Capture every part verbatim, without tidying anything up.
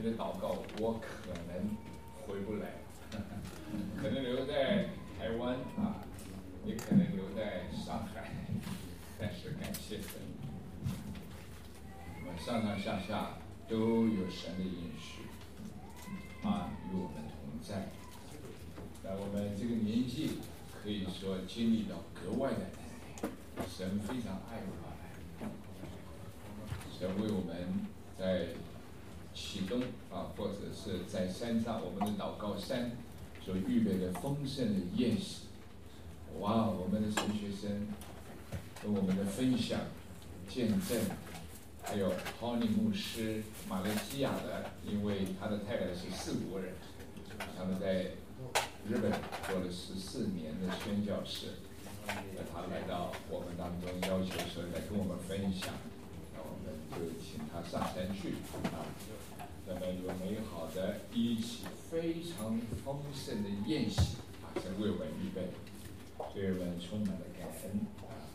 的祷告，我可能回不来，可能留在台湾啊，也可能留在上海，但是感谢神，我们上上下下都有神的应许，啊，与我们同在。那我们这个年纪可以说经历到格外的爱，神非常爱我们，神为我们在启动啊，或者是在山上我们的祷告山所预备的丰盛的宴席。哇，我们的神学生跟我们的分享、见证，还有 Tony 牧师，马来西亚的，因为他的太太是四国人，他们在日本做了十四年的宣教士，那他来到我们当中，要求说来跟我们分享，那我们就请他上山去啊。那么有美好的一起非常丰盛的宴席啊，神为我们预备，对我们充满了感恩啊。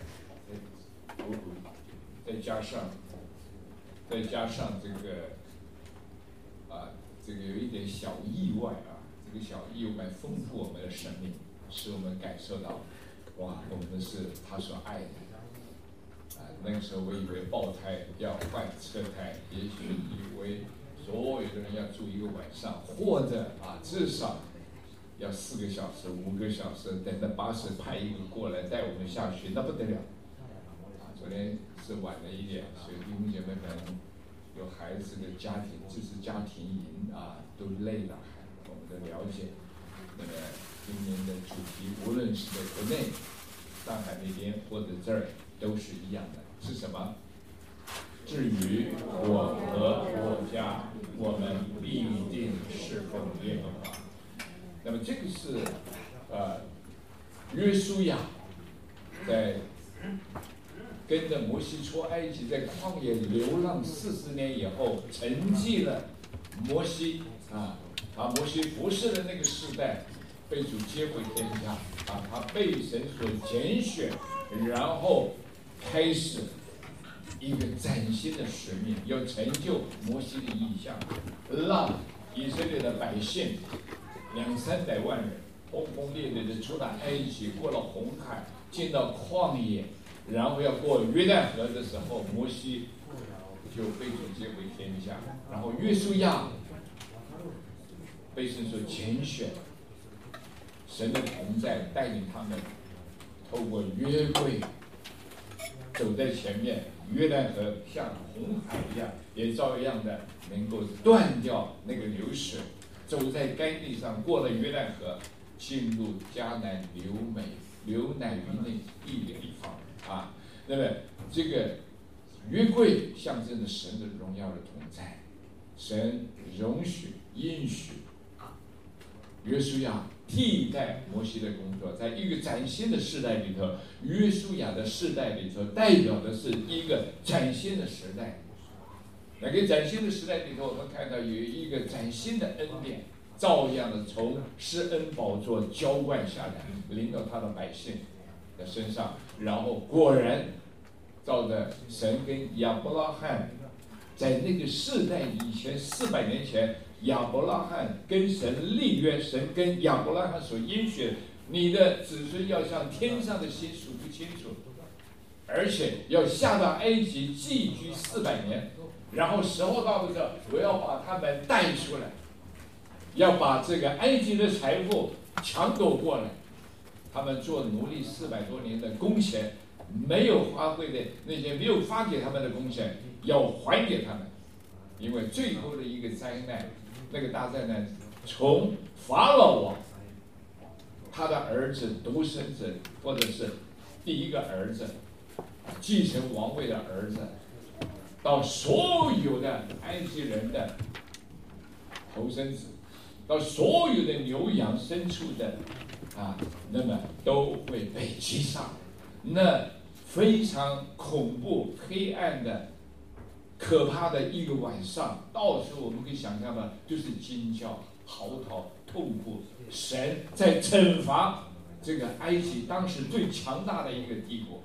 再加上，再加上这个啊，这个有一点小意外啊，这个小意外丰富我们的生命，使我们感受到，哇，我们是他所爱的。啊，那个时候我以为爆胎要换车胎，也许以为所有的人要住一个晚上，或者啊至少要四个小时、五个小时，等着巴士派一个过来带我们下去，那不得了。啊，昨天是晚了一点，所以弟兄姐妹们有孩子的家庭，这是家庭营啊，都累了，我们都了解。那么今年的主题，无论是在国内、上海那边或者这儿，都是一样的，是什么？至于我和我家，我们必定侍奉耶和华。那么这个是呃，约书亚在跟着摩西出埃及，在旷野流浪四十年以后，承继了摩西啊，把摩西服侍的那个时代，被主接回天下啊，他被神所拣选，然后开始一个崭新的使命，要成就摩西的意象，让以色列的百姓两三百万人轰轰烈烈的出了埃及，过了红海，进到旷野，然后要过约旦河的时候，摩西就被主接回天下，然后约书亚被神所拣选，神的同在带领他们透过约柜走在前面，约旦河像红海一样，也照样的能够断掉那个流水，走在干地上，过了约旦河，进入迦南流美流奶与那地的地方啊。那么这个约柜象征着神的荣耀的同在，神容许应许约书亚替代摩西的工作，在一个崭新的时代里头，约书亚的世代里头代表的是一个崭新的时代。那个崭新的时代里头，我们看到有一个崭新的恩典，照样的从施恩宝座浇灌下来，临到他的百姓的身上。然后果然，照着神跟亚伯拉罕在那个世代以前四百年前，亚伯拉罕跟神立约，神跟亚伯拉罕所应许，你的子孙要像天上的星数不清楚，而且要下到埃及寄居四百年，然后时候到的时候，我要把他们带出来，要把这个埃及的财富抢夺过来，他们做奴隶四百多年的工钱，没有发挥的那些没有发给他们的工钱，要还给他们，因为最后的一个灾难。那个大灾难从法老王他的儿子独生子，或者是第一个儿子继承王位的儿子，到所有的埃及人的头生子，到所有的牛羊牲畜的啊，那么都会被击杀。那非常恐怖黑暗的可怕的一个晚上，到处我们可以想象吧，就是惊叫、嚎啕、痛苦。神在惩罚这个埃及当时最强大的一个帝国，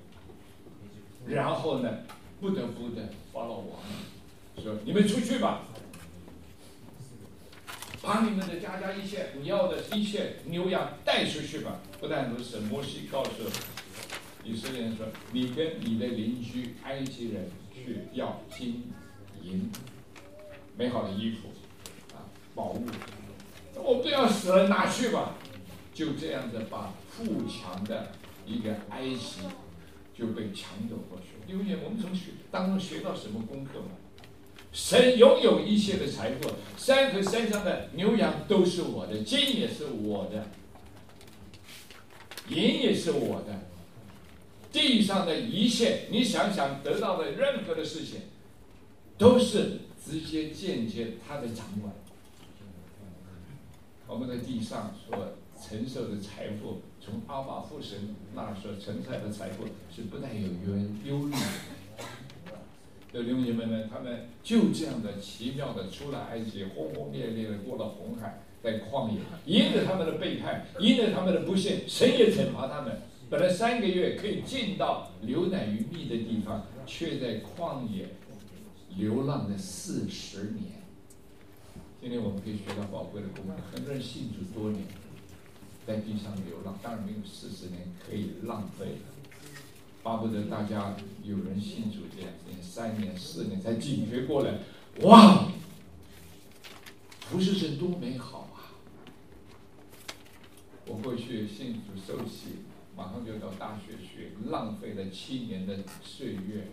然后呢，不得不的法老王说：“你们出去吧， 把你们的家家一切你要的一切牛羊带出去吧。不但如此，摩西告诉以色列人说：“你跟你的邻居埃及人去要金银、美好的衣服啊、宝物，我们都要死了，拿去吧。”就这样子，把富强的一个埃及就被抢走过去。因为我们从学当中学到什么功课吗？神拥有一切的财富，山和山上的牛羊都是我的，金也是我的，银也是我的。地上的一切，你想想得到的任何的事情，都是直接间接他的掌管。我们在地上所承受的财富，从阿爸父神那所承载的财富是不带有忧虑的。弟兄姐妹们，他们就这样的奇妙的出了埃及，轰轰烈烈的过了红海，在旷野，因着他们的背叛，因着他们的不信，神也惩罚他们。本来三个月可以进到流奶与蜜的地方，却在旷野流浪了四十年。今天我们可以学到宝贵的功课。很多人信主多年，在地上流浪，当然没有四十年可以浪费。巴不得大家有人信主两年、三年、四年才警觉过来，哇，服事神多美好啊！我过去信主受洗，马上就到大学学，浪费了七年的岁月，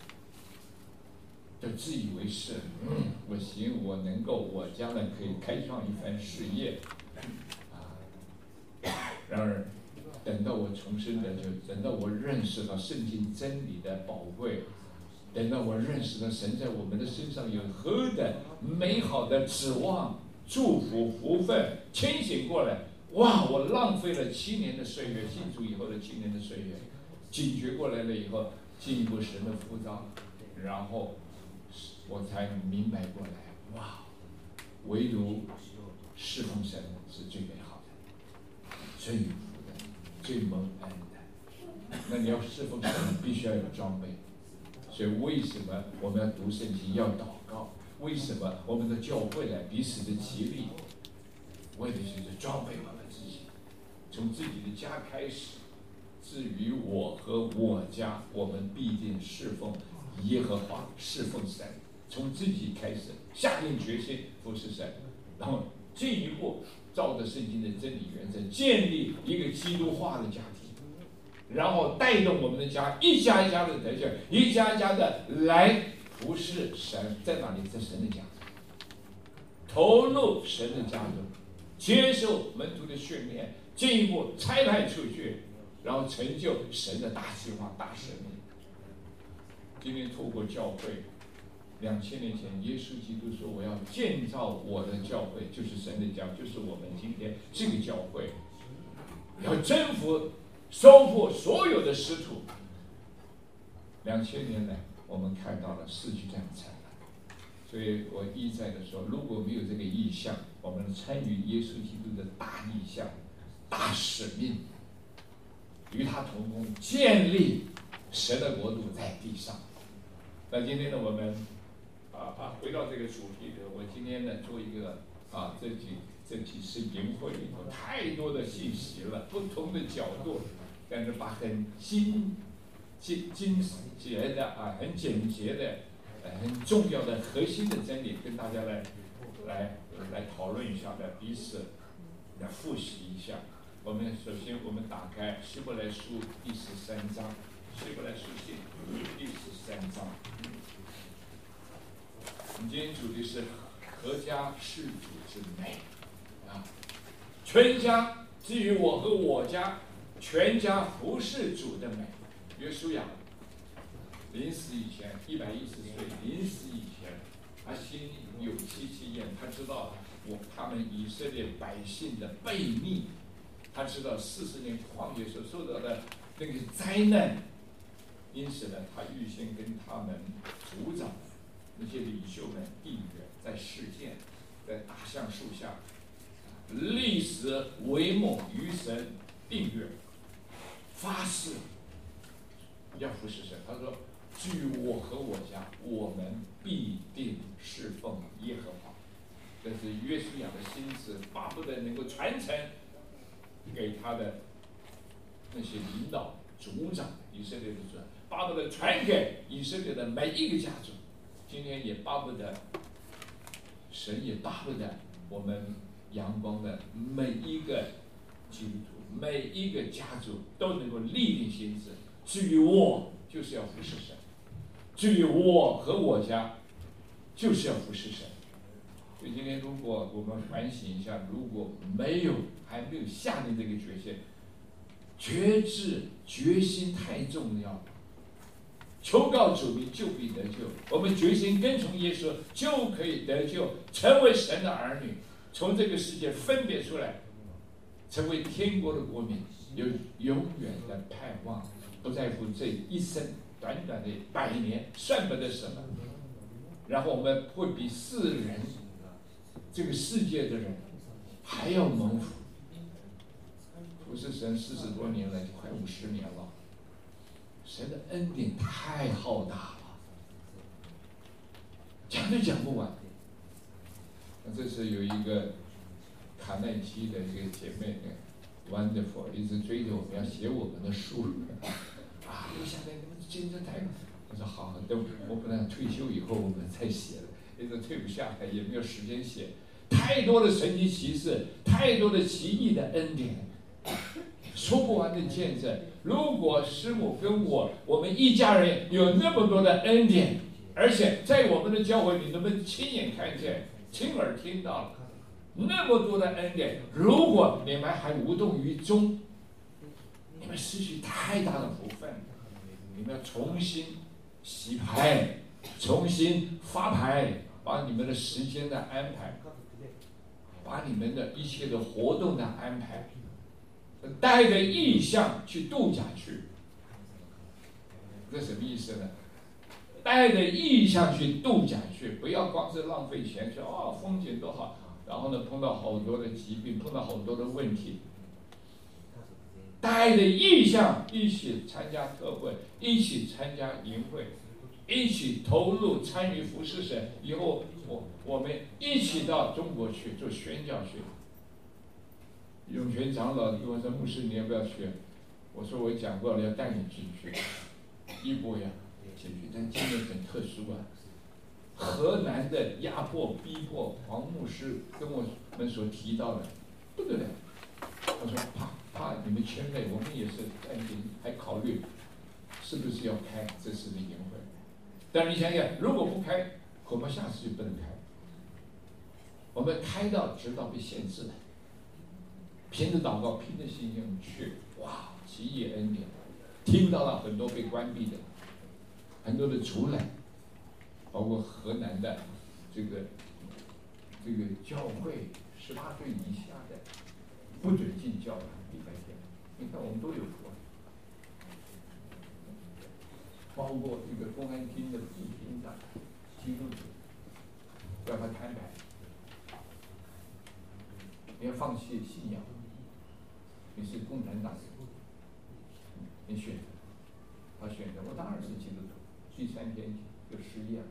就自以为是，嗯，我行，我能够，我将来可以开创一番事业，啊，然而。等到我重生的，就等到我认识到圣经真理的宝贵，等到我认识到神在我们的身上有何等美好的指望、祝福、福分，清醒过来，哇！我浪费了七年的岁月，信主以后的七年的岁月，警觉过来了以后，进一步神的呼召，然后我才明白过来，哇！唯独侍奉神是最美好的，最最蒙恩的。那你要侍奉神，必须要有装备。所以为什么我们要读圣经，要祷告？为什么我们的教会来彼此的激励？为的就是装备我们自己，从自己的家开始。至于我和我家，我们必定侍奉耶和华，侍奉神。从自己开始，下定决心服侍神，然后进一步照着圣经的真理原则，建立一个基督化的家庭，然后带动我们的家一家一家的得救，一家一家的来服侍神。在哪里？在神的家，投入神的家中，接受门徒的训练，进一步差派出去，然后成就神的大计划、大使命。今天透过教会，两千年前，耶稣基督说：“我要建造我的教会，就是神的家，就是我们今天这个教会，要征服、收复所有的师徒。”两千年来，我们看到了世纪这样灿烂。所以我一再的说，如果没有这个意向，我们参与耶稣基督的大意向、大使命，与他同工，建立神的国度在地上。那今天呢，我们啊啊回到这个主题的，我今天呢做一个啊这几这几次营会里头太多的信息了，不同的角度，但是把很精精精简的啊很简洁的、呃、很重要的核心的真理跟大家来来来讨论一下的，彼此来复习一下。我们首先我们打开希伯来书第十三章，希伯来书信第十三章。我们今天主题是合家事主之美啊，全家至于我和我家，全家服侍主的美。约书亚临死以前一百一十岁，临死以前，他心有戚戚焉，他知道我他们以色列百姓的悖逆，他知道四十年旷野所受到的那个灾难，因此呢，他预先跟他们族长那些领袖们订约，在事件，在大橡树下立时为盟，与神订约，发誓要服侍神。他说：“至于我和我家，我们必定侍奉耶和华。” 这是约书亚的心思，巴不得能够传承给他的那些领导、族长，以色列的族长，巴不得传给以色列的每一个家族。今天也巴不得，神也巴不得我们阳光的每一个基督徒、每一个家族都能够立定心志。至于我，就是要服侍神；至于我和我家，就是要服侍神。所以今天，如果我们反省一下，如果没有还没有下定这个决心，决志决心太重要。求告主名，就必得救。我们决心跟从耶稣，就可以得救，成为神的儿女，从这个世界分别出来，成为天国的国民，有永远的盼望。不在乎这一生短短的百年算不得什么，然后我们会比世人这个世界的人还要蒙福。服侍神四十多年了，快五十年了，神的恩典太浩大了，讲都讲不完。那这是有一个卡耐基的一个姐妹呢 ，Wonderful， 一直追着我们要写我们的书。啊，留下来，你们竞争太高。我说好，等我本来退休以后我们再写了，一直退不下来，也没有时间写。太多的神迹奇事，太多的奇异的恩典，说不完的见证。如果师母跟我，我们一家人有那么多的恩典，而且在我们的教会里，你们亲眼看见、亲耳听到那么多的恩典，如果你们还无动于衷，你们失去太大的福分。你们要重新洗牌，重新发牌，把你们的时间的安排，把你们的一切的活动的安排，带着意向去度假去。这什么意思呢？带着意向去度假去，不要光是浪费钱说哦风景多好，然后呢碰到好多的疾病，碰到好多的问题。带着意向一起参加特会，一起参加营会，一起投入参与服侍神。以后我我们一起到中国去做宣教去。永泉长老跟我说：“牧师，你要不要去？”我说：“我讲过了，要带你进去，一步呀进去。但今年很特殊啊，河南的压迫逼迫黄牧师跟我们所提到的不得了。”我说怕怕你们圈内，我们也是暂停，还考虑是不是要开这次的营会。但你想想，如果不开，恐怕下次就不能开。我们开到直到被限制了，凭着祷告，凭着信心去，哇，奇异恩典，听到了很多被关闭的，很多的阻拦，包括河南的这个这个教会十八岁以下的。不准进教堂礼拜天，你看我们都有过，包括这个公安厅的副厅长基督徒，要他摊牌，你要放弃信仰，你是共产党人，你选择，他选择，我当然是基督徒，第三天就失业了，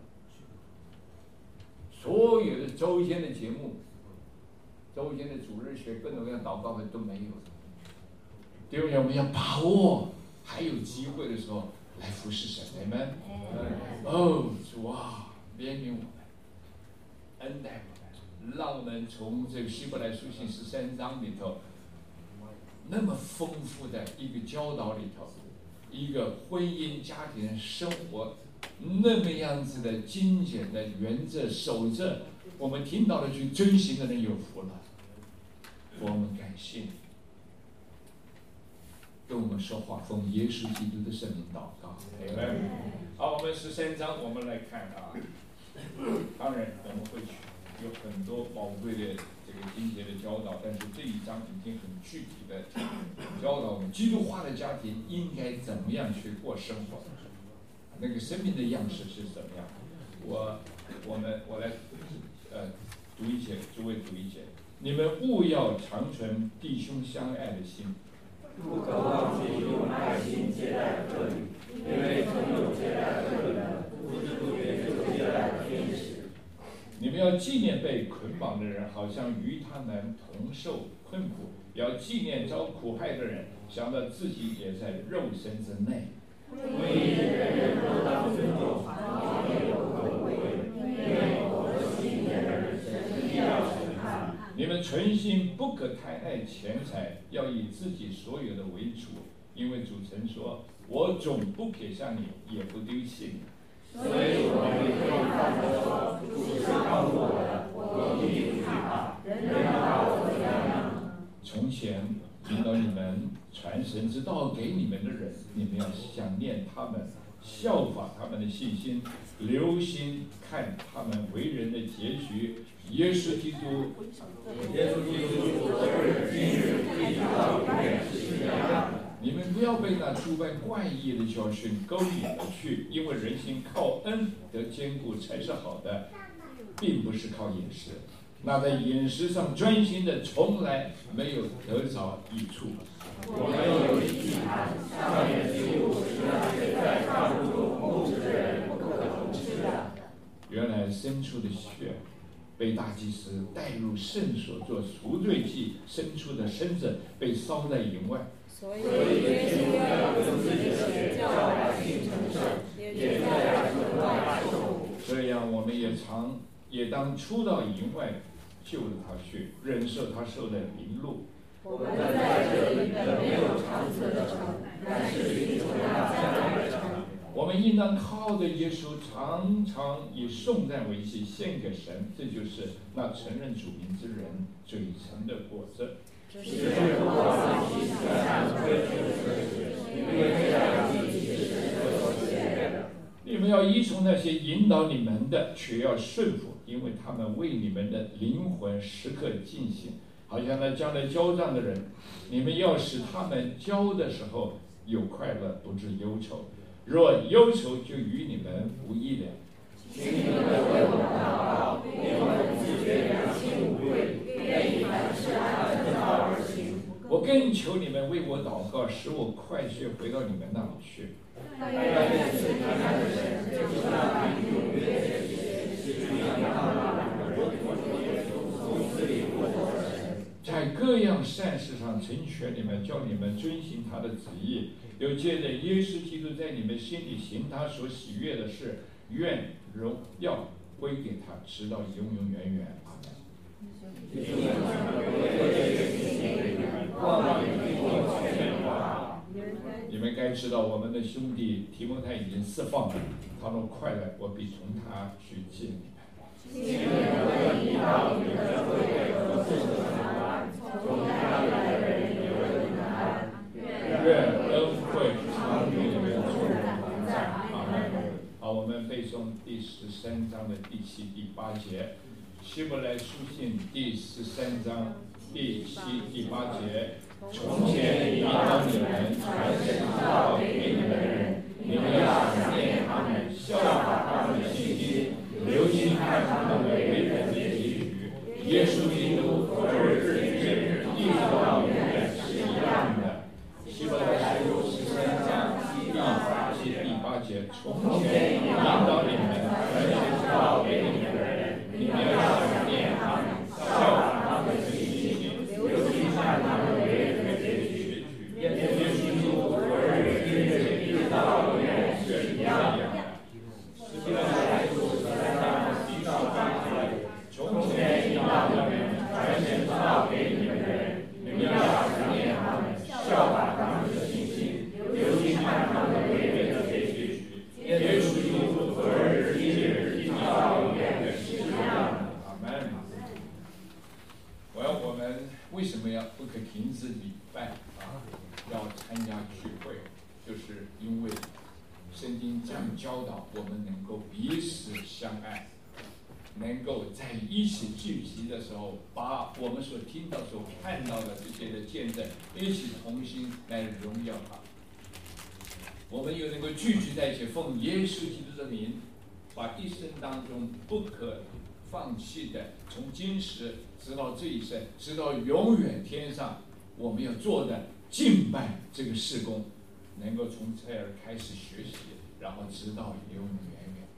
所有的周天的节目。周天的主日学各种各样祷告会都没有。弟兄们，我们要把握还有机会的时候来服侍神，你们。哦，主啊，怜悯我们，恩待我们，让我们从这个希伯来书信十三章里头，那么丰富的一个教导里头，一个婚姻家庭生活那么样子的精简的原则守着。我们听到了去遵行的人有福了，我们感谢你，跟我们说话，奉耶稣基督的圣名祷告。好，我们十三章我们来看啊，当然我们会有很多宝贵的这个经节的教导，但是这一章已经很具体的教导我们基督化的家庭应该怎么样去过生活，那个生命的样式是怎么样。我我们我来。呃，读一节，诸位读一节。你们务要长存弟兄相爱的心， 不可忘记用爱心接待客旅，因为总有接待客旅的，不知不觉就接待了天使。 你们们要纪念被捆绑的人，好像与他们同受困苦；要纪念遭苦害的人，想到自己也在肉身之内。 为人人都当尊重，王也有可贵，因为我的信念的人，神必要审判。 你们存心不可贪爱钱财，要以自己所有的为主，因为主曾说：“我总不撇下你，也不丢弃你。” 所以我们可以放着说，主是帮助我的，我必不惧怕。人能把我怎样呢？ 从前引导你们传神之道给你们的人，你们要想念他们，效法他们的信心，留心看他们为人的结局。耶稣基督， 耶稣基督昨日、今日一直到永远是一样的。 你们不要被那诸般怪异的教训勾引而去，因为人心靠恩得坚固才是好的，并不是靠饮食。那在饮食上专心的，从来没有得着益处。 我们有一祭坛，上面的祭物是那些在帐幕中牧职的人不可同吃的。 原来牲畜的血被大祭司带入圣所做赎罪祭，牲畜的身子被烧在营外。 所以耶稣要用自己的血叫百姓成圣，也在城外受苦。 这样，我们也常也当出到营外，救了他去，忍受他受的凌辱。 我们在这里本没有长存的城，但是寻求那将来的城。 我们应当靠着耶稣，常常以颂赞为祭献给神，这就是那承认主名之人嘴唇的果子。 只是不忘记向追求神，因为这样自己是神所喜悦的。 你们要依从那些引导你们的，却要顺服，因为他们为你们的灵魂时刻进行，好像那将来交账的人，你们要使他们交的时候有快乐，不致忧愁。若忧愁，就与你们无益了。 请你们为我祷告，因为自觉良心无愧，愿意凡事按正道而行。 我更求你们为我祷告，使我快些回到你们那里去。 但愿赐平安的神，就是那与永约的血，使你们他们我耶稣从死里复活的神， 在各样善事上成全你们，叫你们遵行他的旨意。又借着耶稣基督在你们心里行他所喜悦的事，愿荣耀归给他，直到永永远远。阿门。你们该知道，我们的兄弟提摩太已经释放了，他们快乐，我必从他去见你们。 今年的引导你们的会和众平安，从他来的人有人平安。 愿恩惠常与你们众人同在。阿门。好，我们背诵第十三章的第七、第八节。希伯来书信第十三章第七、第八节。从前引导你们传神之道给你们的人，你们要想念他们，效法他们的信心，留心看他们为人的结局。耶稣基督昨日、今日一直到永远是一样的。希伯来书十三章第八节、第八节，从前引导你们传神之道给你们的人，你们要想念他们，效法他们的信心，留心看他们为人的结局。耶稣基督昨日、今日一直到永远是一样的。希伯来书十三章第八节，从前引导你们传神之道给你们的人，你们要想念他们，效法他们的信心，留心看他们为人的结局。耶稣基督昨日、今日一直到永远是一样的。阿门。我要我们为什么要不可停止礼拜啊？要参加聚会，就是因为圣经这样教导我们能够彼此相爱，能够在一起聚集的时候，把我们所听到、所看到的这些的见证，一起同心来荣耀他。我们又能够聚集在一起，奉耶稣基督的名，把一生当中不可放弃的，从今时直到这一生，直到永远天上，我们要做的敬拜这个事工，能够从这儿开始学习，然后直到永永远远。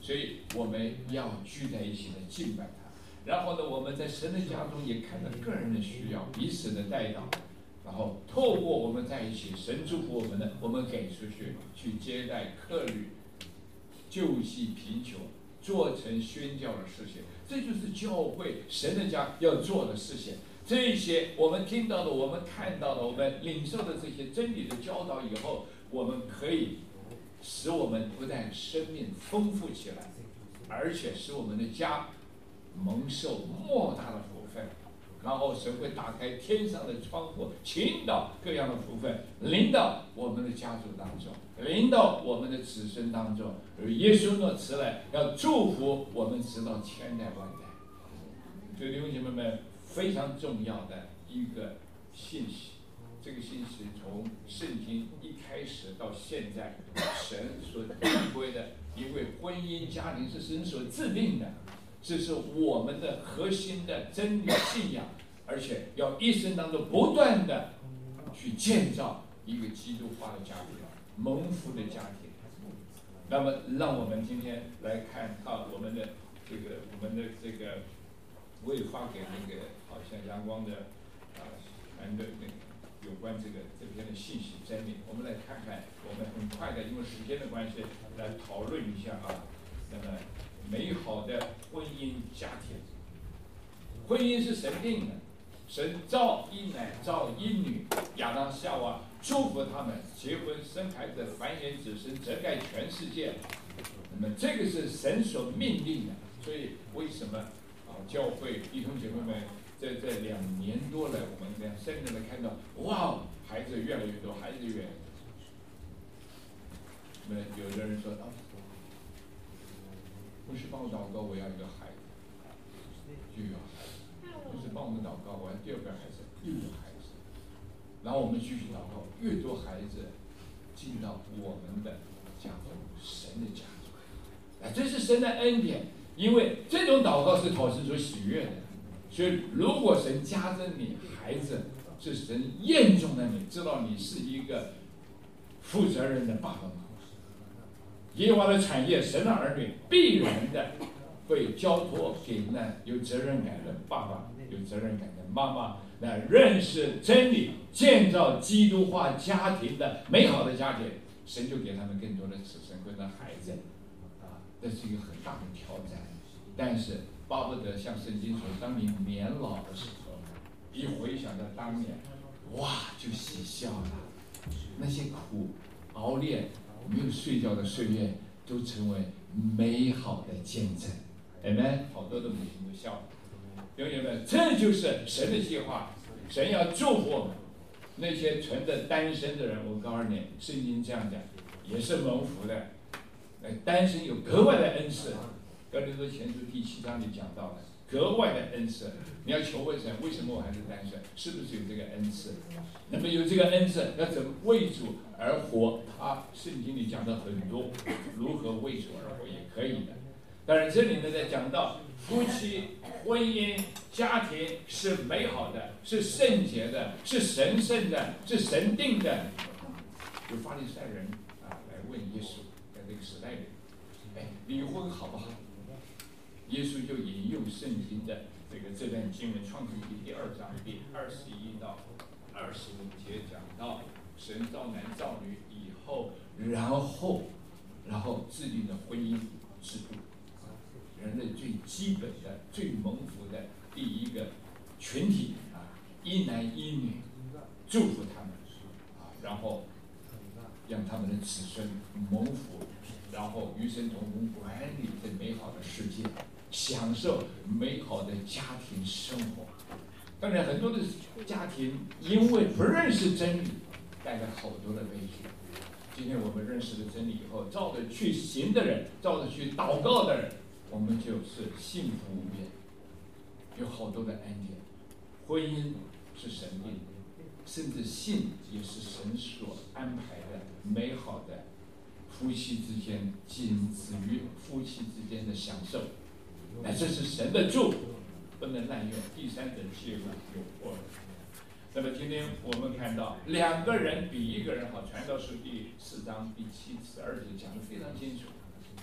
所以我们要聚在一起来敬拜他。然后呢，我们在神的家中也看到个人的需要，彼此的带导，然后透过我们在一起，神祝福我们的，我们给出去，去接待客旅，救济贫穷，做成宣教的事情。这就是教会神的家要做的事情。这些我们听到的，我们看到的，我们领受的这些真理的教导以后，我们可以使我们不但生命丰富起来，而且使我们的家蒙受莫大的福分。然后神会打开天上的窗户，倾倒各样的福分，临到我们的家族当中，临到我们的子孙当中。而耶稣呢，辞来要祝福我们直到千代万代。所以弟兄姐妹们，非常重要的一个信息。这个信息从圣经一开始到现在，神所定规的，因为婚姻家庭是神所制定的，这是我们的核心的真理信仰，而且要一生当中不断的去建造一个基督化的家庭，蒙福的家庭。那么，让我们今天来看到我们的这个我们的这个，我也发给那个好像阳光的啊谈的那个有关这个这篇的信息真理，我们来看看，我们很快的因为时间的关系来讨论一下啊。那么美好的婚姻家庭，婚姻是神定的，神造一男造一女，亚当夏娃祝福他们结婚生孩子，繁衍子孙，遮盖全世界。那么这个是神所命令的，所以为什么啊教会弟兄姐妹们在这两年多来，我们这样深入的看到，哇，孩子越来越多，孩子越来越多。那么有的人说啊，不是帮我祷告，我要一个孩子，就有孩子；不是帮我们祷告，我要第二个孩子，又有孩子。然后我们继续祷告，越多孩子进到我们的家中，神的家中。哎，这是神的恩典，因为这种祷告是讨神所喜悦的。所以，如果神加增你孩子，是神验中的你，知道你是一个负责任的爸爸妈妈。耶和华的产业，神的儿女必然的会交托给那有责任感的爸爸，有责任感的妈妈，那认识真理、建造基督化家庭的美好的家庭，神就给他们更多的子孙跟的孩子，啊，这是一个很大的挑战。但是巴不得像圣经说，当你年老的时候，一回想到当年，哇，就喜笑了，那些苦熬炼。没有睡觉的岁月都成为美好的见证，amen。好多的母亲都笑了，弟兄姐妹，这就是神的计划。神要祝福我们那些存着单身的人。我告诉你，圣经这样讲，也是蒙福的。单身有格外的恩赐，哥林多前书第七章里讲到的，格外的恩赐。你要求问神，为什么我还是单身？是不是有这个恩赐？那么有这个恩赐，要怎么为主而活？他圣经里讲的很多，如何为主而活也可以的。当然，这里呢在讲到夫妻、婚姻、家庭是美好的，是圣洁的，是神圣的，是神定的。有法利赛人啊来问耶稣，在这个时代里，哎，离婚好不好？耶稣就引用圣经的这个这段经文，《创世纪》第二章第二十一到二十五节讲到，神造男造女以后，然后，然后制定的婚姻制度，人类最基本的、最蒙福的第一个群体啊，一男一女，祝福他们啊，然后让他们的子孙蒙福，然后与神同工管理这美好的世界。享受美好的家庭生活。当然，很多的家庭因为不认识真理，带来好多的悲剧。今天我们认识了真理以后，照着去行的人，照着去祷告的人，我们就是幸福无边，有好多的恩典。婚姻是神定的，甚至性也是神所安排的美好的夫妻之间，仅止于夫妻之间的享受。那这是神的祝福，不能滥用，第三者介入有祸。那么今天我们看到两个人比一个人好，传道书第四章第七十二节讲得非常清楚。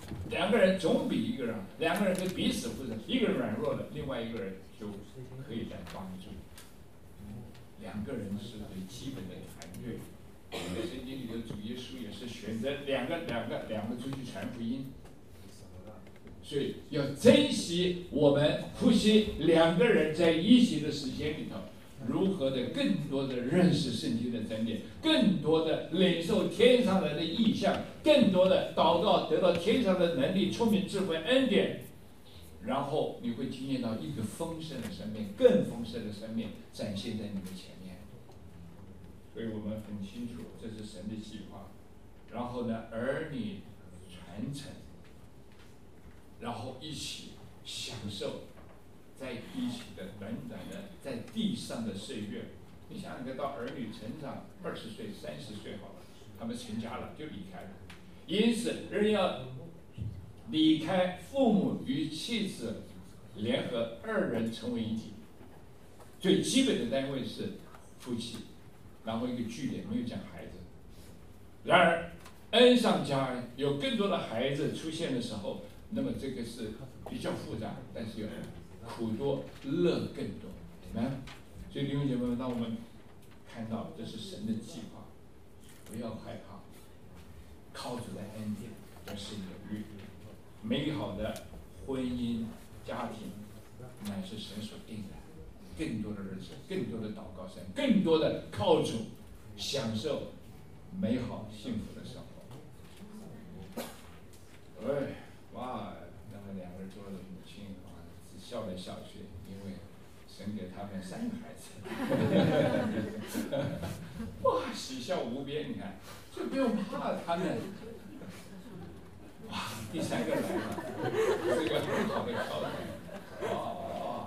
两个人总比一个人，两个人可以彼此扶持，一个人软弱了，另外一个人就可以来帮助。两个人是最基本的团队。在圣经里的主耶稣也是选择两个、两个、两个出去传福音。所以要珍惜我们夫妻两个人在一起的时间里头，如何的更多的认识圣经的真理，更多的领受天上来的意象，更多的祷告得到天上的能力、聪明、智慧、恩典，然后你会经验到一个丰盛的生命，更丰盛的生命展现在你的前面。所以我们很清楚，这是神的计划。然后呢，儿女传承，然后一起享受在一起的短短的在地上的岁月。你想想看，到儿女成长二十岁、三十岁好了，他们成家了就离开了。因此，人要离开父母与妻子联合，二人成为一体。最基本的单位是夫妻，然后一个据点，没有讲孩子。然而，恩上加恩，有更多的孩子出现的时候，那么这个是比较复杂，但是有苦多乐更多，明白？所以弟兄姐妹们，当我们看到这是神的计划，不要害怕，靠主的恩典，这是有律，美好的婚姻家庭乃是神所定的。更多的日子，更多的祷告神，更多的靠主享受美好幸福的生活。哎，哇，那么两个人做了母亲啊，只笑来笑去，因为神给他们三个孩子。哇，喜笑无边，你看，就不用怕他们。哇，第三个来了，是个很好的挑战。哇。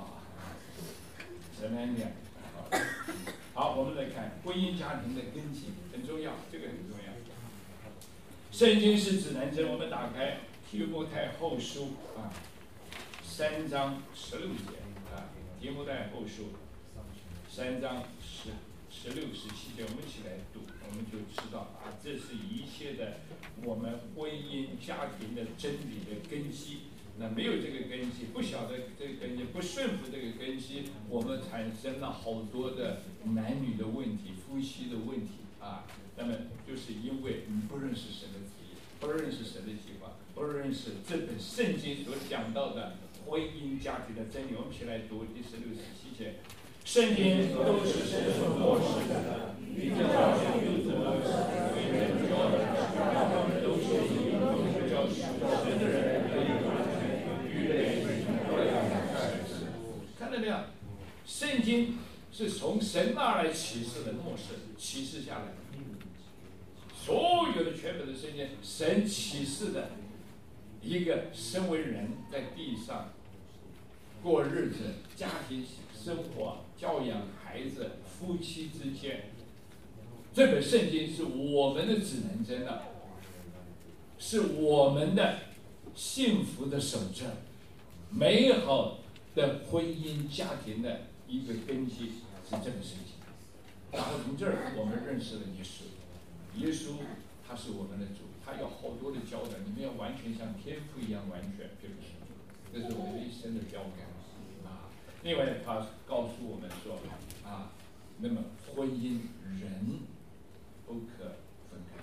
神恩典，好，我们来看婚姻家庭的根基，很重要，这个很重要。圣经是指南针，我们打开提摩太后书啊，三章十六节啊，提摩太后书三章十十六十七节，我们一起来读，我们就知道啊，这是一切的我们婚姻家庭的真理的根基。那没有这个根基，不晓得这个根基，不顺服这个根基，我们产生了好多的男女的问题、夫妻的问题啊。那么就是因为你不认识神的旨意，不认识神的计划，不认识这本圣经所讲到的婚姻家庭的真理。我们一起来读第十六、十七节。圣经都是神所默示的，比较神又怎么为人教的？他们都是以用教属神的人可以完全预备各样的事实。看到没有？圣经是从神那儿来启示的，默示启示下来的。所有的全本的圣经，神启示的一个身为人在地上过日子、家庭生活、教养孩子、夫妻之间，这本圣经是我们的指南针了，是我们的幸福的守证，美好的婚姻家庭的一个根基是这本圣经。然后从这儿我们认识了耶稣，耶稣他是我们的主，他有好多的教导，你们要完全像天父一样完全，对不对？这是我们一生的标杆啊。另外，他告诉我们说啊，那么婚姻人不可分开，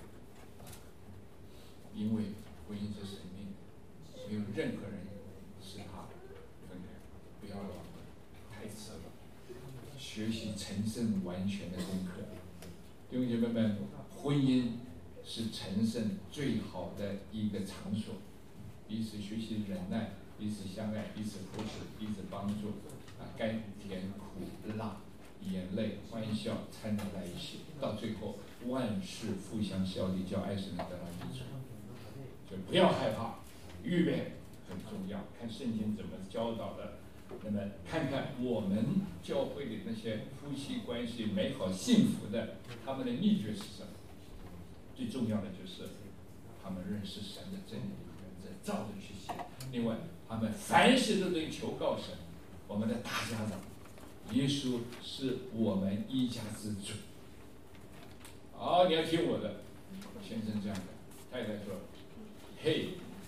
因为婚姻是生命，没有任何人使他分开。不要了，太迟了。学习成圣完全的功课，弟兄姐妹们，婚姻是成圣最好的一个场所，彼此学习忍耐，彼此相爱，彼此扶持，彼此帮助，啊，甘甜苦辣、眼泪、欢笑掺杂在一起，到最后万事互相效力，叫爱神能得到益处。就不要害怕，预备很重要。看圣经怎么教导的，那么看看我们教会的那些夫妻关系美好幸福的，他们的秘诀是什么？最重要的就是他们认识神的真理，照着去行。另外，他们凡事都得求告神。我们的大家长，耶稣是我们一家之主。好，你要听我的。先生这样的，太太说：“嘿，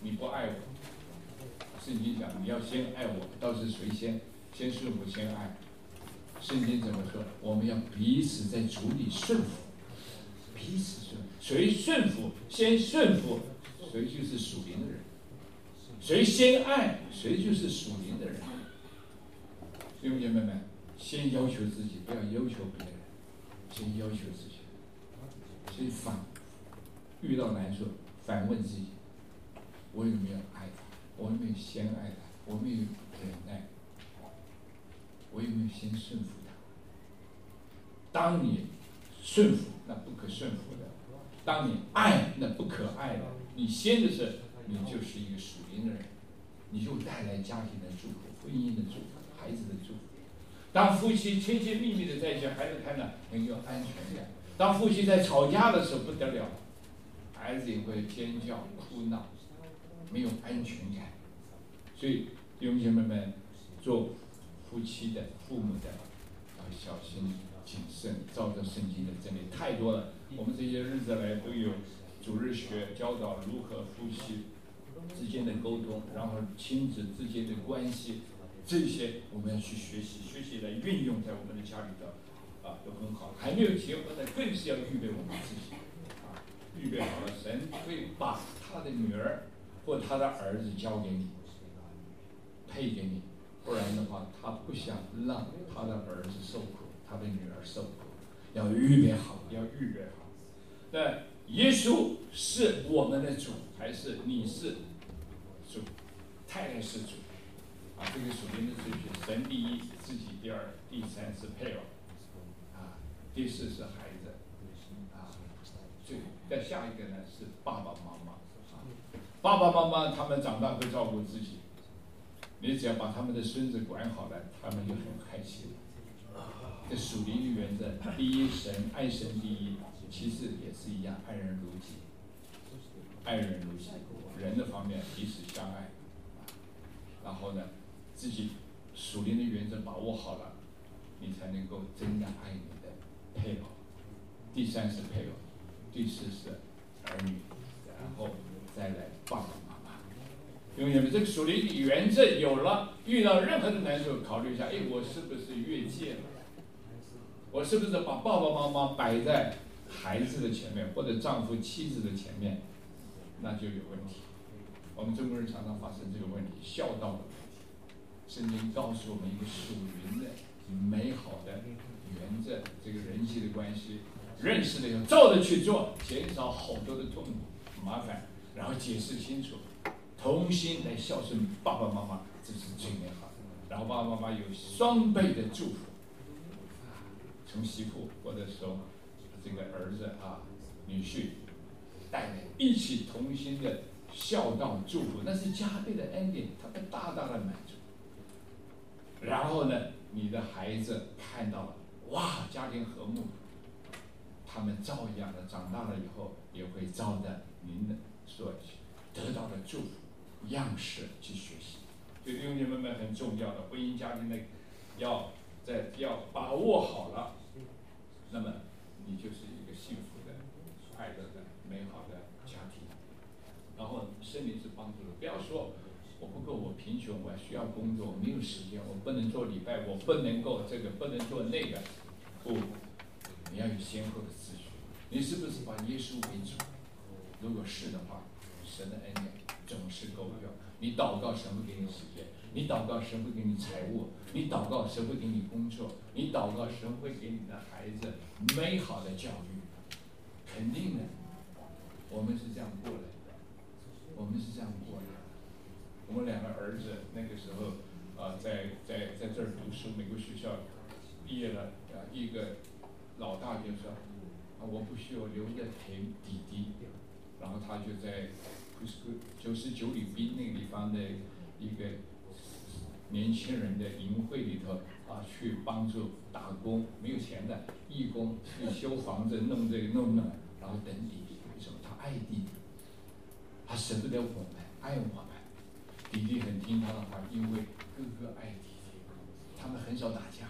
你不爱我。圣经讲你要先爱我，倒是谁先？先顺服，先爱。圣经怎么说？我们要彼此在主里顺服，彼此顺服。谁顺服，先顺服，谁就是属灵的人；谁先爱，谁就是属灵的人。弟兄姐妹们，先要求自己，不要要求别人，先要求自己。所以反遇到难处，反问自己：我有没有爱他？我有没有先爱他？我有没有忍耐？我有没有先顺服他？当你顺服，那不可顺服的；当你爱，那不可爱的。你先的是，你就是一个属灵的人，你就带来家庭的祝福、婚姻的祝福、孩子的祝福。当夫妻亲亲密密的在一起，孩子看到很有安全感。当夫妻在吵架的时候不得了，孩子也会尖叫哭闹，没有安全感。所以弟兄姐妹们，做夫妻的、父母的要小心谨慎，照着圣经的真理太多了。我们这些日子来都有主日学教导如何夫妻之间的沟通，然后亲子之间的关系，这些我们要去学习，学习来运用在我们的家里头，啊，都很好。还没有结婚的，更是要预备我们自己，啊，预备好了，神会把他的女儿或他的儿子交给你，配给你。不然的话，他不想让他的儿子受苦，他的女儿受苦，要预备好，要预备好。那耶稣是我们的主，还是你是主？太太是主啊，这个属灵的顺序：神第一，自己第二，第三是配偶，啊，第四是孩子，啊，最再下一个呢是爸爸妈妈，啊，爸爸妈妈他们长大会照顾自己。你只要把他们的孙子管好了，他们就很开心。这属灵的原则，第一神爱神第一，其次也是一样，爱人如己。爱人如己，人的方面彼此相爱，然后呢，自己属灵的原则把握好了，你才能够真的爱你的配偶。第三是配偶，第四是儿女，然后再来爸爸妈妈。因为你们这个属灵的原则有了，遇到任何的难处，考虑一下，哎，我是不是越界了？我是不是把爸爸妈妈摆在孩子的前面，或者丈夫妻子的前面，那就有问题。我们中国人常常发生这个问题，孝道的问题。圣经告诉我们一个属灵的、美好的原则，这个人际的关系，认识了以后照着去做，减少好多的痛苦、麻烦，然后解释清楚。同心来孝顺爸爸妈妈，这是最美好的。然后爸爸妈妈有双倍的祝福，从媳妇或者说这个儿子啊、女婿带来一起同心的孝道祝福，那是加倍的恩典，他会大大的满足。然后呢，你的孩子看到了，哇，家庭和睦，他们照样的长大了以后，也会照着您的所得到的祝福样式去学习。所以弟兄姐妹们很重要的婚姻家庭的，要在要把握好了，那么你就是一个幸福的、快乐的、美好的家庭。然后圣灵是帮助的，不要说我不够，我贫穷，我需要工作，我没有时间，我不能做礼拜，我不能够这个，不能做那个。不，你要有先后的次序。你是不是把耶稣为主？如果是的话，神的恩典总是够用。你祷告，神会给你时间；你祷告，神会给你财物；你祷告，神会给你工作；你祷告，神会给你的孩子美好的教育。肯定的，我们是这样过来的，我们是这样过来的。我们两个儿子那个时候，啊、呃，在在在这儿读书，美国学校毕业了，啊、呃，一个老大就说，啊，我不需要留着陪弟弟，然后他就在九十九里滨那个地方的一个年轻人的营会里头啊，去帮助打工，没有钱的义工，去修房子，弄这个弄那，然后等弟弟。为什么？他爱弟弟，他舍不得我们，爱我们。弟弟很听他的话，因为哥哥爱弟弟，他们很少打架，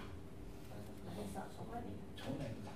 从来不打。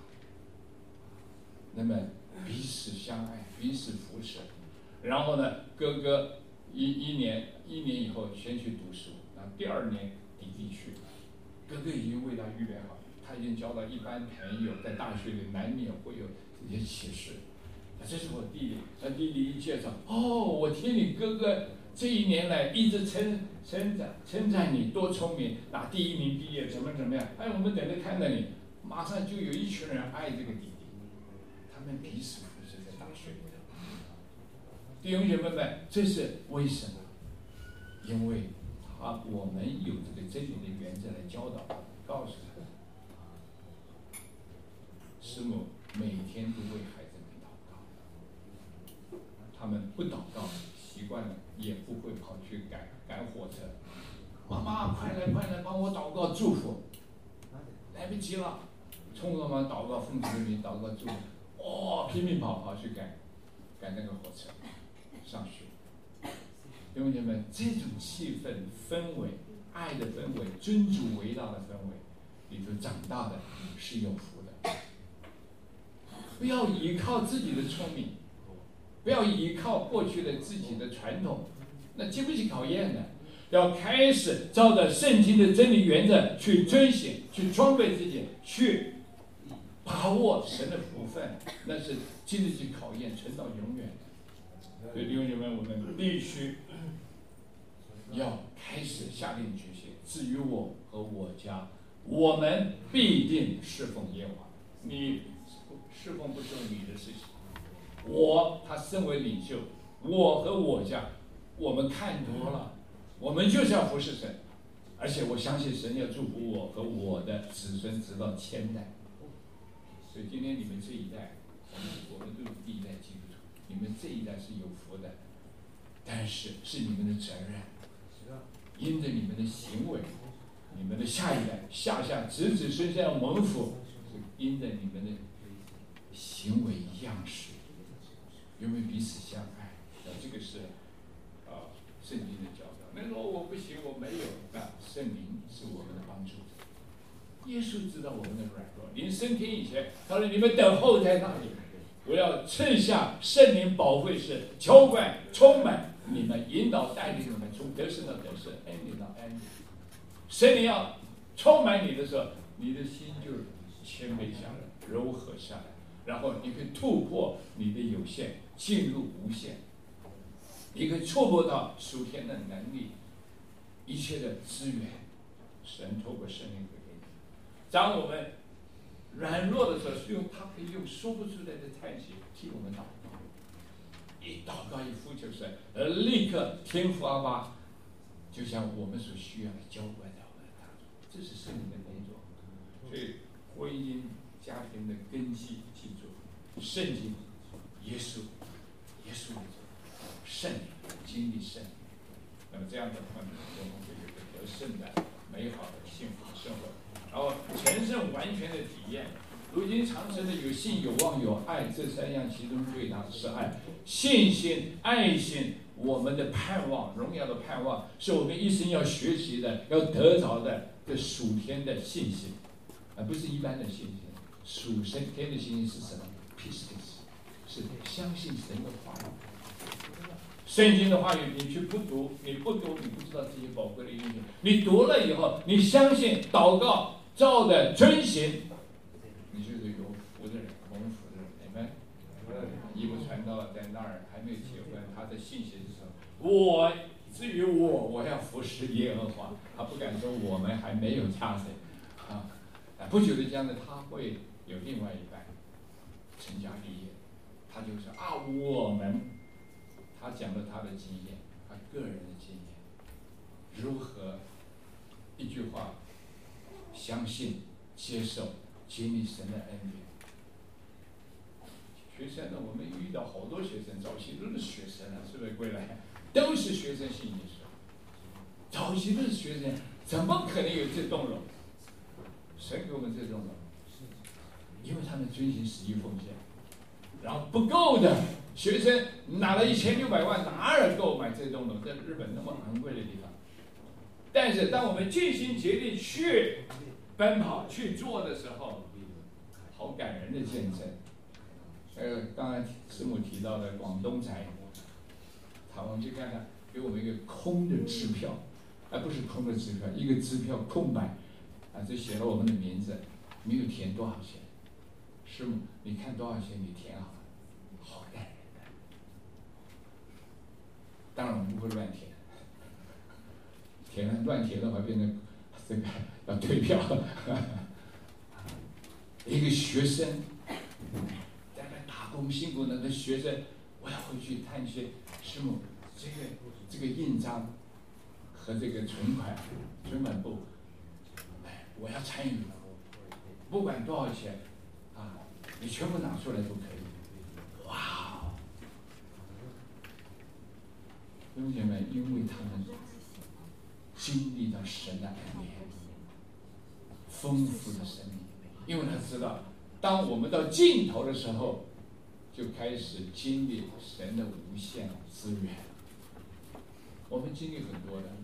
那么彼此相爱，彼此扶持。然后呢，哥哥一一年一年以后先去读书，然后第二年弟弟去，哥哥已经为他预备好，他已经交到一般朋友，在大学里难免会有这些启示。那这是我弟弟，那弟弟一介绍，哦，我听你哥哥这一年来一直称称赞称赞你多聪明，拿第一名毕业，怎么怎么样？哎，我们等着看到你，马上就有一群人爱这个弟弟，他们彼此服侍在大学里头。弟兄姐妹们，这是为什么？因为他我们有这个真理的原则来教导，告诉他，师母每天都为孩子们祷告，他们不祷告习惯了，也不会跑去赶赶火车。妈妈，快来快来，帮我祷告祝福，来不及了，冲着妈祷告，奉主的名祷告祝福，哦，拼命跑跑去赶赶那个火车上学。弟兄姐妹，这种气氛氛围，爱的氛围，尊主为大的氛围里头长大的是有福的。不要依靠自己的聪明，不要依靠过去的自己的传统，那经不起考验的。要开始照着圣经的真理原则去遵行，去装备自己，去把握神的福分，那是经得起考验，存到永远的。所以弟兄姐妹，我们必须要开始下定决心，至于我和我家，我们必定侍奉耶和华。你侍奉不是你的事情，我他身为领袖，我和我家，我们看多了，我们就是要服侍神，而且我相信神要祝福我和我的子孙直到千代。所以今天你们这一代，我们我们都是第一代基督徒，你们这一代是有福的，但是是你们的责任，因着你们的行为，你们的下一代、下下子子孙孙要蒙福，是因着你们的行为样式，有没有彼此相爱？啊，这个是啊，圣经的教导。那说我不行，我没有，那圣灵是我们的帮助者。耶稣知道我们的软弱，临升天以前，他说：“你们等候在那里，我要赐下圣灵保惠师，浇灌充满你们，引导带领你们，从得胜到得胜，安宁到安宁。圣灵要充满你的时候，你的心就谦卑下来，柔和下来，然后你可以突破你的有限，进入无限。你可以触摸到属天的能力，一切的资源，神透过圣灵会给你。当我们软弱的时候，用他可以用说不出来的叹息替我们祷告。一祷告一呼求神，而立刻天父阿爸，就像我们所需要的浇灌在我们当中，这是圣灵的工作。所以婚姻家庭的根基，记住圣经、耶稣、耶稣的圣灵，经历圣灵。那么这样的话呢，我们会有个得胜的、美好的、幸福的生活，然后全胜完全的体验。如今长生的有信、有望、有爱，这三样其中最大的是爱。信心、爱心，我们的盼望、荣耀的盼望，是我们一生要学习的、要得着的这属天的信心，而不是一般的信心。属神天的信心是什么 ？Pistis， 是相信神的话语。圣经的话语，你去不读，你不读，你不知道这些宝贵的应用。你读了以后，你相信、祷告、照着遵行，你就是有福的人，蒙福的人。你们，一个传道在那儿还没有结婚，他的信息是什么？我至于我，我要服侍耶和华。他不敢说我们还没有嫁谁啊。不久的将来，他会有另外一半成家立业，他就说啊，我们。他讲了他的经验，他个人的经验，如何一句话相信、接受、经历神的恩典。学生呢，我们遇到好多学生，早期都是学生啊，是不是归来都是学生信耶稣？早期都是学生，怎么可能有这动容？神给我们这动容，因为他们遵行十一奉献，然后不够的。学生拿了一千六百万，哪儿够买这栋楼？在日本那么昂贵的地方。但是当我们尽心竭力去奔跑、去做的时候，好感人的见证。呃，刚才师母提到的广东财，好，我们去看看给我们一个空的支票，而不是空的支票，一个支票空白，啊，这写了我们的名字，没有填多少钱。师母，你看多少钱你填好了，好感人的。当然我们不会乱填，填了乱填的话变成这个要退票。一个学生在那打工辛苦的，那学生，我要回去探学，师母，这个这个印章和这个存款存款簿，哎，我要参与，不管多少钱啊，你全部拿出来都可以。哇哦！弟兄姐妹，因为他们经历到神的恩典，丰富的生命。因为他知道，当我们到尽头的时候，就开始经历神的无限资源。我们经历很多的，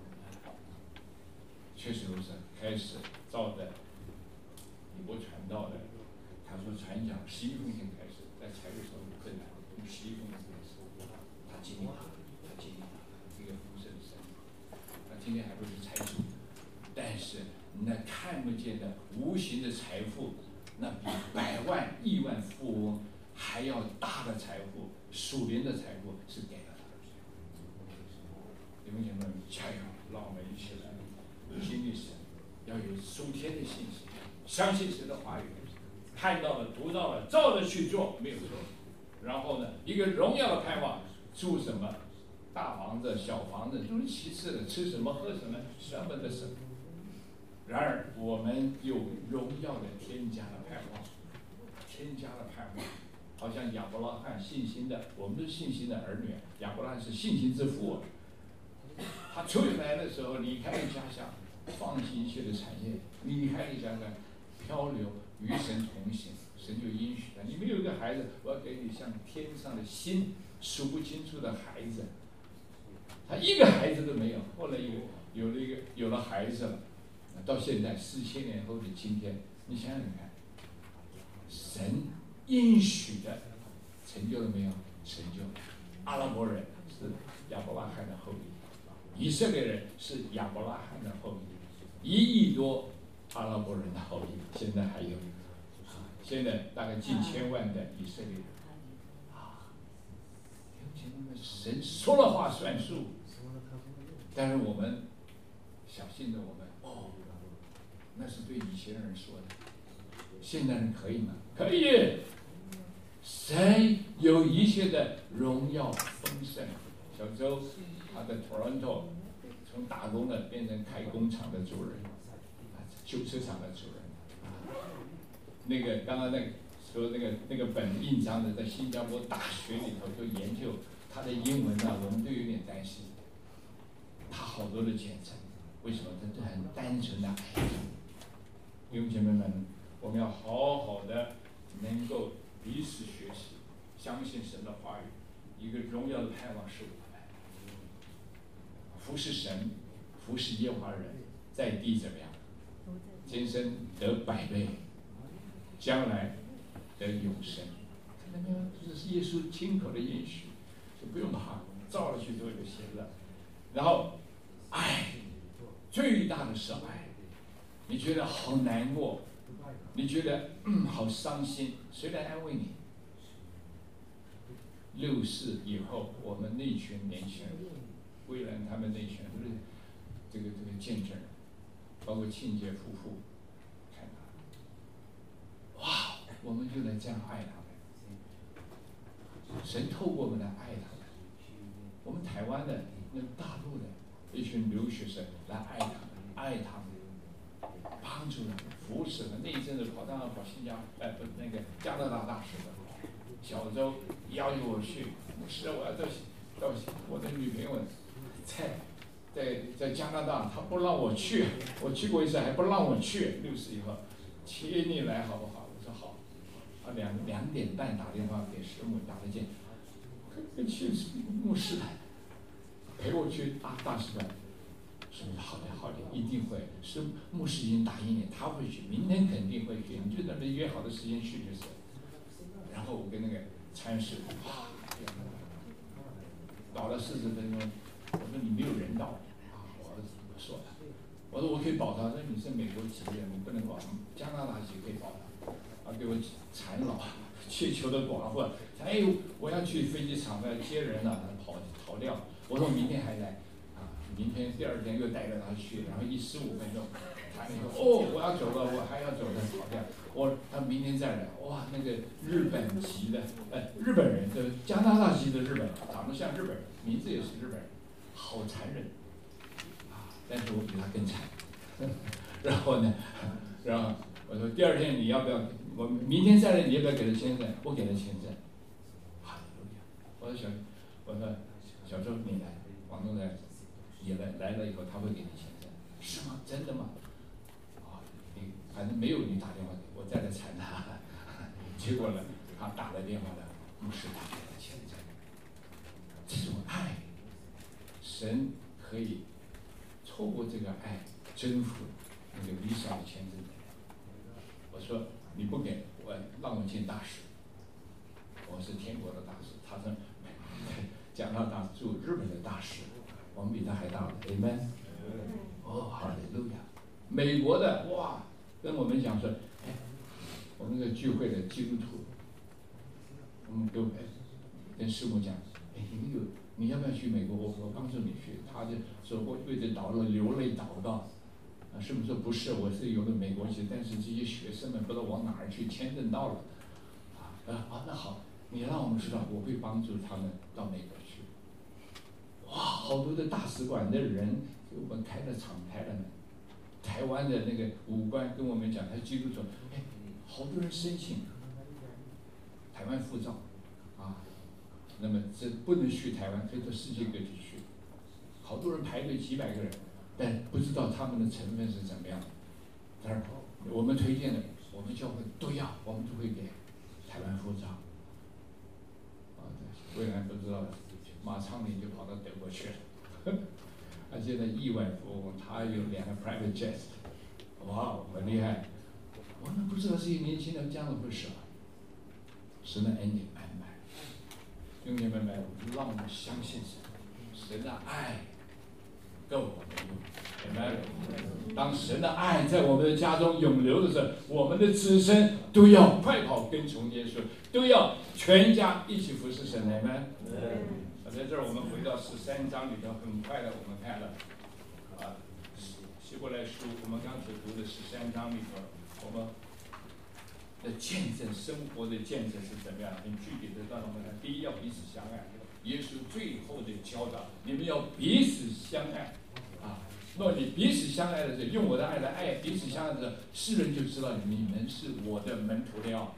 确实如此。开始照着我传道的，他说传讲十一封信开始，在财务上有困难，从十一封信开始，他经历了，他经历了这个丰盛的生命。他今天还不是财主，但是那看不见的无形的财富，那比百万亿万富翁还要大的财富，属灵的财富是给了他的。弟兄姐妹们，加油！让我们一起来经历神，要有属天的信心，相信神的话语，看到了、读到了，照着去做，没有错。然后呢，一个荣耀的盼望，住什么大房子、小房子都是其次的，吃什么、喝什么，什么的什么。然而，我们有荣耀的添加的盼望，添加的盼望，好像亚伯拉罕信心的，我们是信心的儿女，亚伯拉罕是信心之父。他出来的时候，离开了家乡，放弃一切的产业，离开了家乡，漂流，与神同行，神就应许他：你没有一个孩子，我要给你像天上的星，数不清楚的孩子。他一个孩子都没有，后来有有了一个有了孩子了。到现在四千年后的今天，你想想看，神应许的成就了没有？成就。阿拉伯人是亚伯拉罕的后裔，以色列人是亚伯拉罕的后裔，一亿多阿拉伯人的后裔，现在还有，啊，现在大概近千万的以色列人。啊，神说了话算数，但是我们小心的我们。那是对以前人说的，现代人可以吗？可以。神有一切的荣耀丰盛。小周他在 Toronto 从打工的变成开工厂的主人，修车厂的主人。那个刚刚那个说那个那个本印章的，在新加坡大学里头就研究他的英文呢，我们都有点担心。他好多的简称，为什么？他是很单纯的爱。弟兄姐妹们，我们要好好的能够彼此学习，相信神的话语。一个荣耀的盼望是我们服侍神，服侍耶和华人，在地怎么样？今生得百倍，将来得永生。看到没有？这是耶稣亲口的应许，就不用怕，照着去做就行了。然后，爱，最大的是爱。你觉得好难过，你觉得嗯好伤心，谁来安慰你？六四以后，我们那群年轻人，蔚然他们那群都是这个这个见证人，包括庆姐夫妇，看他，哇，我们就能这样爱他们。神透过我们来爱他们，我们台湾的、那大陆的一群留学生来爱他们，爱他们。帮助了，扶持了。那一阵子跑当然跑新加呃不那个加拿大大使的，小周邀请我去，是我要到到我的女朋友在在在加拿大，她不让我去，我去过一次还不让我去。六十以后，请你来好不好？我说好。啊两两点半打电话给师母打得见，跟去牧师陪我去大大使馆。是好的，好的，一定会。是牧师已经答应你，他会去，明天肯定会去，你就在那约好的时间去就是。然后我跟那个参事，哇，搞了四十分钟， 急了，你不能保，加拿大籍可以保他，啊，给我缠老，缺球的寡妇，哎呦，我要去飞机场了，接人了，他跑逃掉，我说明天还来，啊，明天第二天又带着他去，然后一十五分钟，他那个哦，我要走了，我还要走了，跑掉，我他明天再来，哇，那个日本籍的，呃，日本人的加拿大籍的日本人，长得像日本人，名字也是日本人，好残忍，啊，但是我比他更惨。然后呢，然后我说第二天你要不要？我明天再来，你要不要给他签证？我给他签证。哈利路亚！我说小，我说小周你来，王东来也来来了以后，他会给你签证，是吗？真的吗？啊，你反正没有你打电话给我，再来缠他。结果呢，他打了电话了，牧师他给他签证。这种爱，神可以透过这个爱。征服那个 visa 的签证，我说你不给我让我进大使，我是天国的大使。他说加拿大驻日本的大使，我们比他还大了 ，amen。哦，哈利路亚！美国的哇，跟我们讲说，哎，我们那个聚会的基督徒，我们都哎跟师母讲，哎，你们有你要不要去美国？我我帮助你去。他就说我为这祷告流泪祷告。啊，师母说不是，我是有个美国籍，但是这些学生们不知道往哪儿去，签证到了，啊啊，那好，你让我们知道，我会帮助他们到美国去。哇，好多的大使馆的人给我们开了敞开了呢。台湾的那个武官跟我们讲，他基督徒，哎，好多人申请台湾护照，啊，那么这不能去台湾，可以到世界各地去，好多人排队几百个人。但不知道他们的成分是怎么样的。当然，我们推荐的，我们教会都要，我们都会给台湾护照。啊，未来不知道，马昌林就跑到德国去了。而现在亿万富翁，他有两个 private jet， 哇，很厉害。我们不知道这些年轻人这样的会舍，神的恩典满满。兄弟们们，让我们相信神，神的爱。够我们用，明白了？当神的爱在我们的家中涌流的时候，我们的子孙都要快跑跟从耶稣，都要全家一起服侍神，明白？嗯。在这儿，我们回到十三章里头，很快的，我们看了啊，希伯来书，我们刚才读的十三章里头，我们的见证，生活的见证是怎么样？很具体的，让我们看，第一要彼此相爱。耶稣最后的教导，你们要彼此相爱，啊，若你彼此相爱的时候，用我的爱来爱彼此相爱的时候，世人就知道你们是我的门徒了。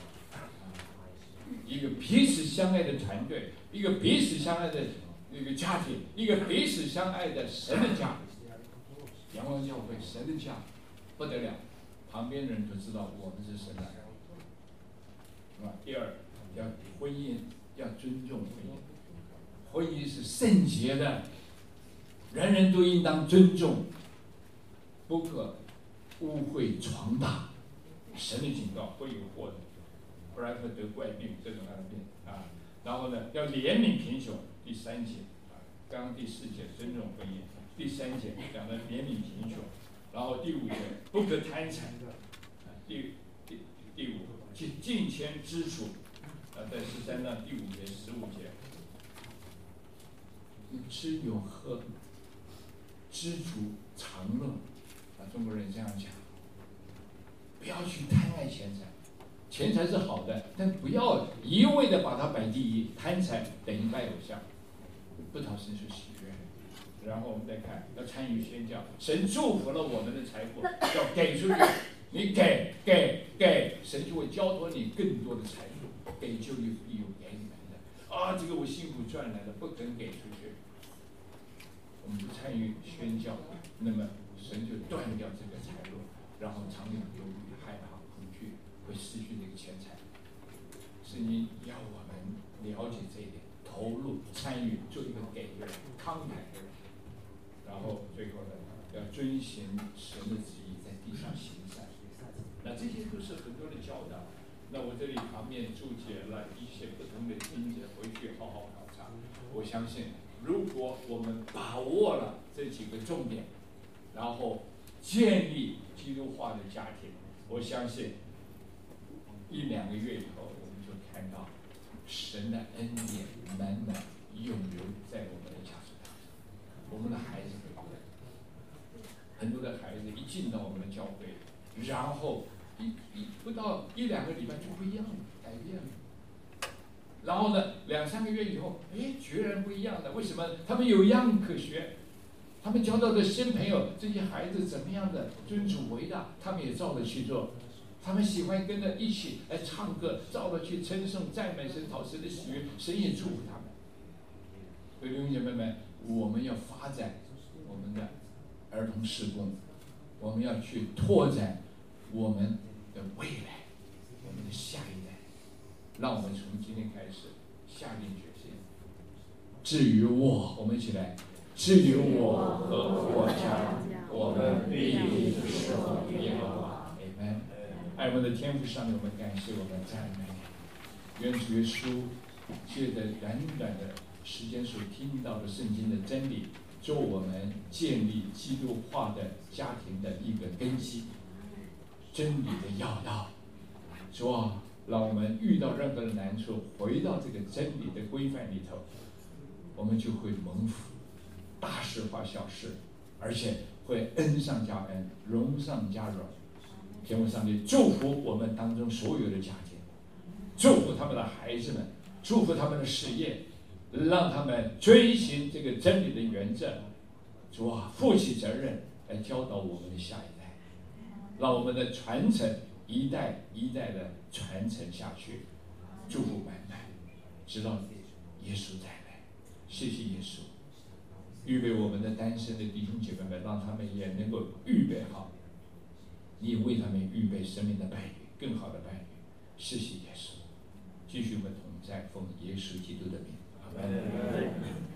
一个彼此相爱的团队，一个彼此相爱的一个家庭，一个彼此相爱的神的家，阳光教会神的家，不得了，旁边的人都知道我们是神的儿女。啊，第二，要婚姻要尊重婚姻。婚姻是圣洁的，人人都应当尊重，不可污秽床大。神的警告会有祸的，不然会得怪病，这种样的病啊。然后呢，要怜悯贫穷，第三节啊，刚刚第四节尊重婚姻，第三节讲的怜悯贫穷，然后第五节不可贪财，啊，第第第五尽尽谦知足，啊，在十三章第五节、十五节。吃有喝，知足常乐，啊，中国人这样讲。不要去贪爱钱财，钱财是好的，但不要一味的把它摆第一。贪财等于拜偶像，不讨神所喜悦。然后我们再看，要参与宣教，神祝福了我们的财富，要给出去。你给给给，神就会交托你更多的财富，给就有必有给你们的。啊，这个我辛苦赚来的，不肯给出去。我们不参与宣教，那么神就断掉这个财路，然后常常忧虑、害怕、恐惧，会失去这个钱财。圣经要我们了解这一点，投入、参与，做一个给人、慷慨的人。然后最后呢，要遵循神的旨意，在地上行善。那这些都是很多的教导。那我这里旁边注解了一些不同的经节，回去好好考察。我相信。如果我们把握了这几个重点，然后建立基督化的家庭。我相信一两个月以后，我们就看到神的恩典满满涌流在我们的家族当中。我们的孩子会不会？很多的孩子一进到我们的教会，然后一一不到一两个礼拜就不一样了，改变了。然后呢，两三个月以后，哎，决然不一样的。为什么？他们有样可学，他们交到的新朋友，这些孩子怎么样的尊主为大，他们也照着去做。他们喜欢跟着一起来唱歌，照着去称颂、赞美神、讨神的喜悦，神也祝福他们。所以弟兄姐妹们，我们要发展我们的儿童事工，我们要去拓展我们的未来，我们的下一代。让我们从今天开始下定决心。至于我，我们一起来。至于我和我家，我们必定侍奉耶和华。阿们。爱我们的天父上帝，我们感谢，我们赞美。愿主耶稣借着短短的时间所听到的圣经的真理，做我们建立基督化的家庭的一个根基，真理的要道。主啊，让我们遇到任何的难处，回到这个真理的规范里头，我们就会蒙福，大事化小事，而且会恩上加恩，荣上加荣。天父上帝祝福我们当中所有的家庭，祝福他们的孩子们，祝福他们的事业，让他们遵循这个真理的原则。主啊，负起责任来教导我们的下一代，让我们的传承一代一代的传承下去，祝福满满，直到耶稣再来。谢谢耶稣，预备我们的单身的弟兄姐妹们，让他们也能够预备好，你为他们预备生命的伴侣，更好的伴侣。谢谢耶稣，继续我们同在，奉耶稣基督的名，阿门。